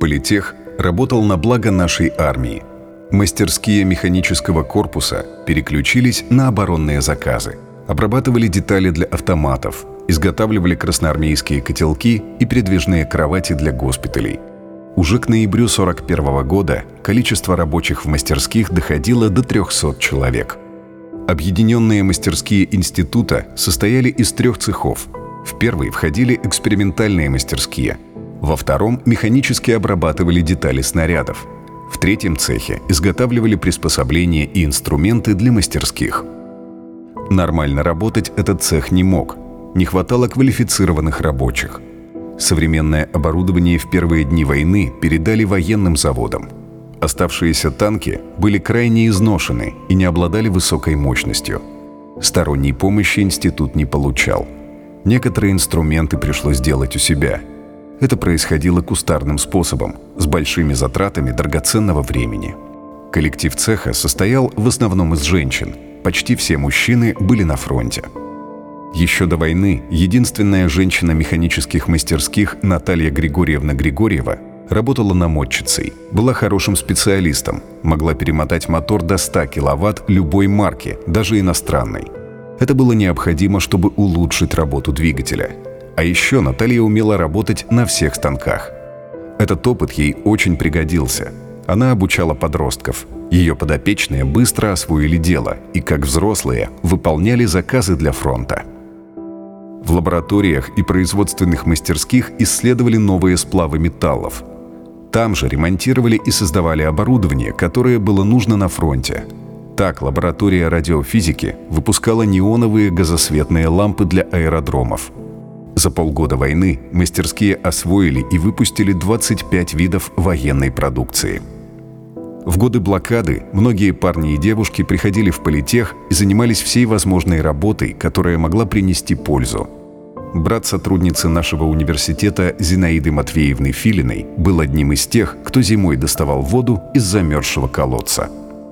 Политех работал на благо нашей армии. Мастерские механического корпуса переключились на оборонные заказы, обрабатывали детали для автоматов, изготавливали красноармейские котелки и передвижные кровати для госпиталей. Уже к ноябрю 1941 года количество рабочих в мастерских доходило до 300 человек. Объединенные мастерские института состояли из 3 цехов. В первый входили экспериментальные мастерские, во втором механически обрабатывали детали снарядов, в третьем цехе изготавливали приспособления и инструменты для мастерских. Нормально работать этот цех не мог, не хватало квалифицированных рабочих. Современное оборудование в первые дни войны передали военным заводам. Оставшиеся танки были крайне изношены и не обладали высокой мощностью. Сторонней помощи институт не получал. Некоторые инструменты пришлось делать у себя. Это происходило кустарным способом, с большими затратами драгоценного времени. Коллектив цеха состоял в основном из женщин. Почти все мужчины были на фронте. Еще до войны единственная женщина механических мастерских Наталья Григорьевна Григорьева работала намотчицей, была хорошим специалистом, могла перемотать мотор до 100 киловатт любой марки, даже иностранной. Это было необходимо, чтобы улучшить работу двигателя. А еще Наталья умела работать на всех станках. Этот опыт ей очень пригодился. Она обучала подростков. Ее подопечные быстро освоили дело и, как взрослые, выполняли заказы для фронта. В лабораториях и производственных мастерских исследовали новые сплавы металлов. Там же ремонтировали и создавали оборудование, которое было нужно на фронте. Так лаборатория радиофизики выпускала неоновые газосветные лампы для аэродромов. За полгода войны мастерские освоили и выпустили 25 видов военной продукции. В годы блокады многие парни и девушки приходили в Политех и занимались всей возможной работой, которая могла принести пользу. Брат сотрудницы нашего университета Зинаиды Матвеевны Филиной был одним из тех, кто зимой доставал воду из замерзшего колодца.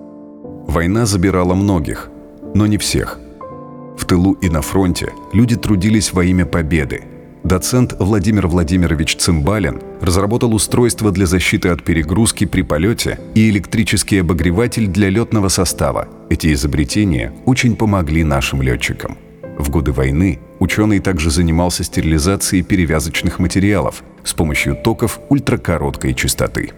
Война забирала многих, но не всех. В тылу и на фронте люди трудились во имя победы. Доцент Владимир Владимирович Цымбалин разработал устройство для защиты от перегрузки при полете и электрический обогреватель для летного состава. Эти изобретения очень помогли нашим летчикам. В годы войны ученый также занимался стерилизацией перевязочных материалов с помощью токов ультракороткой частоты.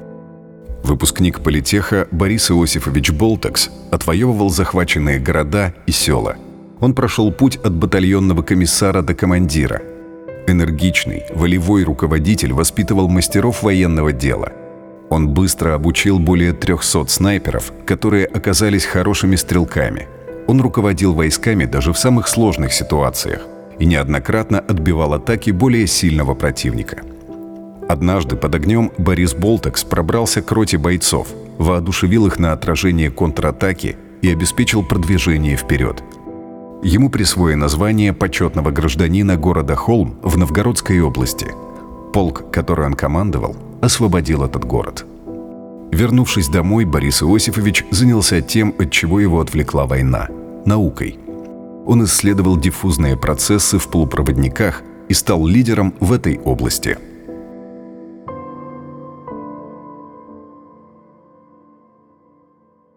Выпускник Политеха Борис Иосифович Болтекс отвоевывал захваченные города и села. Он прошел путь от батальонного комиссара до командира. Энергичный, волевой руководитель воспитывал мастеров военного дела. Он быстро обучил более 300 снайперов, которые оказались хорошими стрелками. Он руководил войсками даже в самых сложных ситуациях и неоднократно отбивал атаки более сильного противника. Однажды под огнем Борис Болтекс пробрался к роте бойцов, воодушевил их на отражение контратаки и обеспечил продвижение вперед. Ему присвоено звание почетного гражданина города Холм в Новгородской области. Полк, который он командовал, освободил этот город. Вернувшись домой, Борис Иосифович занялся тем, от чего его отвлекла война – наукой. Он исследовал диффузные процессы в полупроводниках и стал лидером в этой области –